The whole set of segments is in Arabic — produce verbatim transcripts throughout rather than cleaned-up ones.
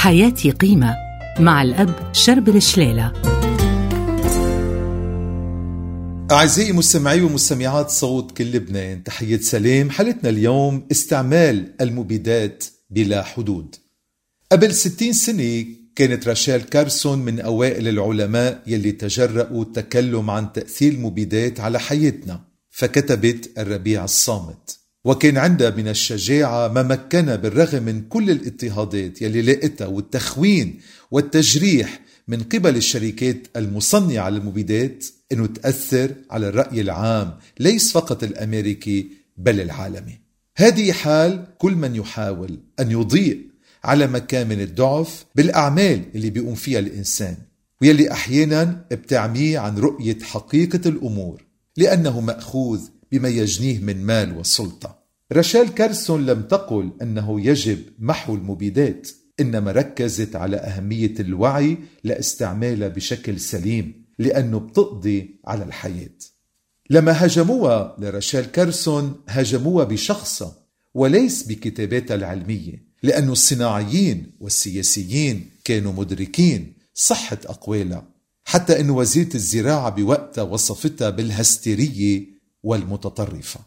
حياتي قيمة مع الأب شربل شليلة. أعزائي مستمعي ومستمعات صوت كل لبنان، تحية سلام. حلقتنا اليوم استعمال المبيدات بلا حدود. قبل ستين سنة كانت راشيل كارسون من أوائل العلماء يلي تجرؤوا التكلم عن تأثير المبيدات على حياتنا، فكتبت الربيع الصامت، وكان عندها من الشجاعة ما مكنها بالرغم من كل الاضطهادات يلي لقتها والتخوين والتجريح من قبل الشركات المصنعة للمبيدات أنه تأثر على الرأي العام ليس فقط الأمريكي بل العالمي. هذه حال كل من يحاول أن يضيء على مكان من الضعف بالأعمال اللي بيقوم فيها الإنسان، ويلي أحيانا بتعميه عن رؤية حقيقة الأمور لأنه مأخوذ بما يجنيه من مال وسلطة. راشيل كارسون لم تقل أنه يجب محو المبيدات، إنما ركزت على أهمية الوعي لاستعمالها بشكل سليم لأنه بتقضي على الحياة. لما هاجموها لراشيل كارسون هاجموها بشخصها وليس بكتاباتها العلمية، لأن الصناعيين والسياسيين كانوا مدركين صحة أقوالها، حتى أن وزيرة الزراعة بوقتها وصفتها بالهستيرية والمتطرفة.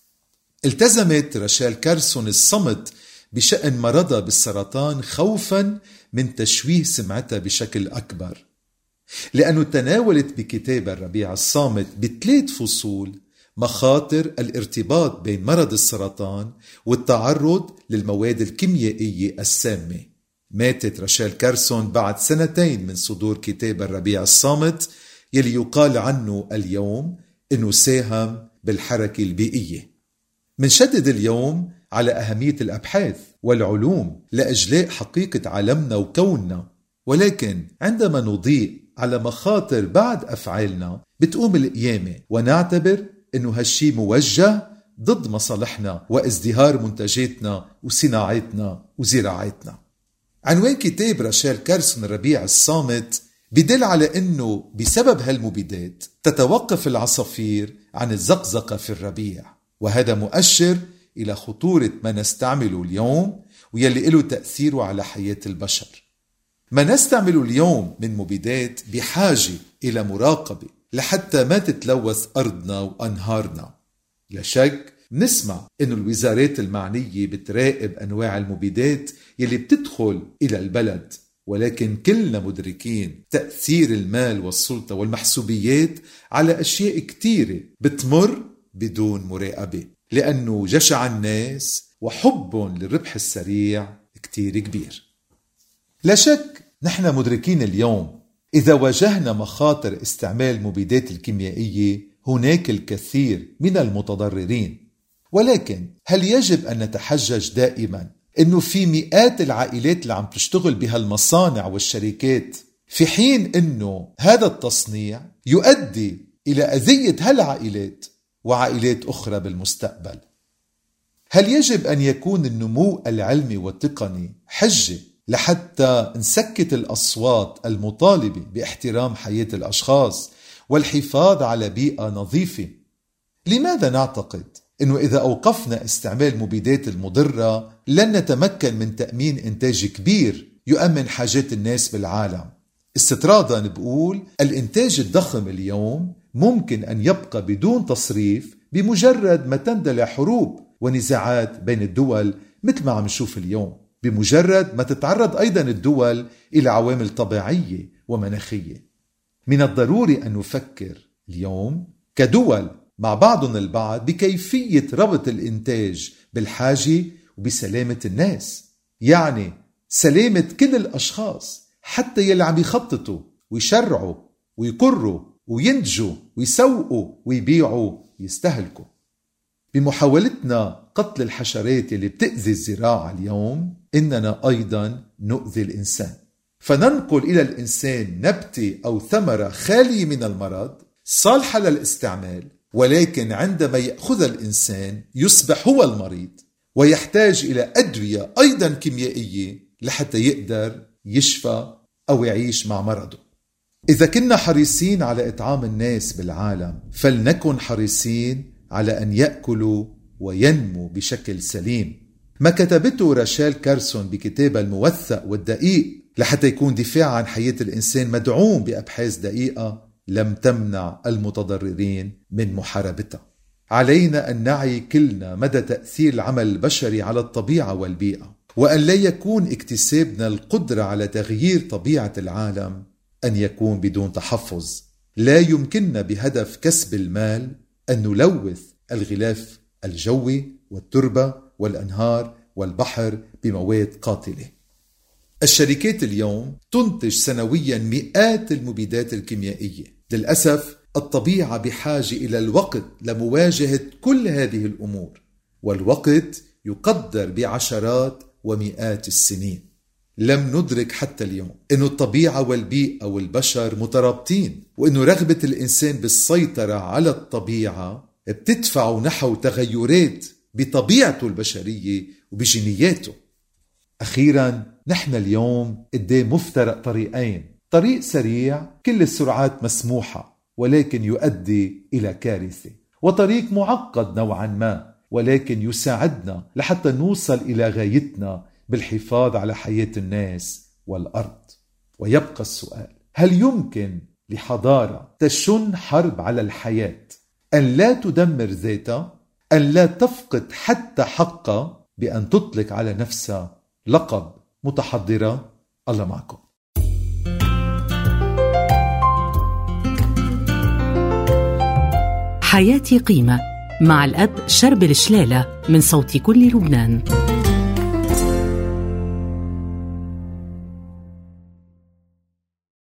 التزمت راشيل كارسون الصمت بشأن مرضها بالسرطان خوفا من تشويه سمعتها بشكل أكبر، لأنه تناولت بكتاب الربيع الصامت بثلاث فصول مخاطر الارتباط بين مرض السرطان والتعرض للمواد الكيميائية السامة. ماتت راشيل كارسون بعد سنتين من صدور كتاب الربيع الصامت يلي يقال عنه اليوم إنه ساهم بالحركة البيئية. منشدد اليوم على أهمية الأبحاث والعلوم لإجلاء حقيقة عالمنا وكوننا، ولكن عندما نضيء على مخاطر بعد أفعالنا بتقوم القيامة ونعتبر إنه هالشي موجه ضد مصالحنا وازدهار منتجاتنا وصناعاتنا وزراعتنا. عنوان كتاب راشيل كارسون الربيع الصامت بدل على إنه بسبب هالمبيدات تتوقف العصافير عن الزقزقة في الربيع، وهذا مؤشر إلى خطورة ما نستعمله اليوم ويلي له تأثيره على حياة البشر. ما نستعمله اليوم من مبيدات بحاجة إلى مراقبة لحتى ما تتلوث أرضنا وأنهارنا. لا شك نسمع إنه الوزارات المعنية بتراقب أنواع المبيدات يلي بتدخل إلى البلد، ولكن كلنا مدركين تأثير المال والسلطة والمحسوبيات على أشياء كتيرة بتمر بدون مراقبة، لأنه جشع الناس وحبهم للربح السريع كتير كبير. لا شك نحن مدركين اليوم إذا واجهنا مخاطر استعمال المبيدات الكيميائية هناك الكثير من المتضررين، ولكن هل يجب أن نتحجج دائما إنه في مئات العائلات اللي عم تشتغل بهالمصانع والشركات، في حين إنه هذا التصنيع يؤدي إلى أذية هالعائلات وعائلات أخرى بالمستقبل؟ هل يجب أن يكون النمو العلمي والتقني حجة لحتى نسكت الأصوات المطالبة باحترام حياة الأشخاص والحفاظ على بيئة نظيفة؟ لماذا نعتقد أنه إذا أوقفنا استعمال مبيدات المضرة لن نتمكن من تأمين إنتاج كبير يؤمن حاجات الناس بالعالم؟ استطرادا بقول الإنتاج الضخم اليوم ممكن أن يبقى بدون تصريف بمجرد ما تندلع حروب ونزاعات بين الدول مثل ما عم نشوف اليوم، بمجرد ما تتعرض أيضا الدول إلى عوامل طبيعية ومناخية. من الضروري أن نفكر اليوم كدول مع بعضنا البعض بكيفية ربط الإنتاج بالحاجة وبسلامة الناس، يعني سلامة كل الأشخاص حتى يلي عم يخططوا ويشرعوا ويقروا وينتجوا ويسوقوا ويبيعوا ويستهلكوا. بمحاولتنا قتل الحشرات اللي بتأذي الزراعة اليوم إننا أيضا نؤذي الإنسان، فننقل إلى الإنسان نبتة أو ثمرة خالية من المرض صالحة للاستعمال، ولكن عندما يأخذ الإنسان يصبح هو المريض ويحتاج إلى أدوية أيضا كيميائية لحتى يقدر يشفى أو يعيش مع مرضه. إذا كنا حريصين على إطعام الناس بالعالم فلنكن حريصين على أن يأكلوا وينمو بشكل سليم، ما كتبته راشيل كارسون بكتابها الموثق والدقيق لحتى يكون دفاع عن حياة الإنسان مدعوم بأبحاث دقيقة لم تمنع المتضررين من محاربتها. علينا أن نعي كلنا مدى تأثير العمل البشري على الطبيعة والبيئة، وأن لا يكون اكتسابنا القدرة على تغيير طبيعة العالم أن يكون بدون تحفظ. لا يمكننا بهدف كسب المال أن نلوث الغلاف الجوي والتربة والأنهار والبحر بمواد قاتلة. الشركات اليوم تنتج سنويا مئات المبيدات الكيميائية. للأسف الطبيعة بحاجة إلى الوقت لمواجهة كل هذه الأمور، والوقت يقدر بعشرات ومئات السنين. لم ندرك حتى اليوم أن الطبيعة والبيئة والبشر مترابطين، وأن رغبة الإنسان بالسيطرة على الطبيعة بتدفع نحو تغيرات بطبيعته البشرية وبجينياته. أخيرا نحن اليوم قدام مفترق طريقين، طريق سريع كل السرعات مسموحة ولكن يؤدي إلى كارثة، وطريق معقد نوعا ما ولكن يساعدنا لحتى نوصل إلى غايتنا بالحفاظ على حياة الناس والأرض. ويبقى السؤال: هل يمكن لحضارة تشن حرب على الحياة أن لا تدمر ذاتها، أن لا تفقد حتى حقها بأن تطلق على نفسها لقب متحضرة؟ الله معكم. حياتي قيمة مع الأب شربل شلالة من صوت كل لبنان.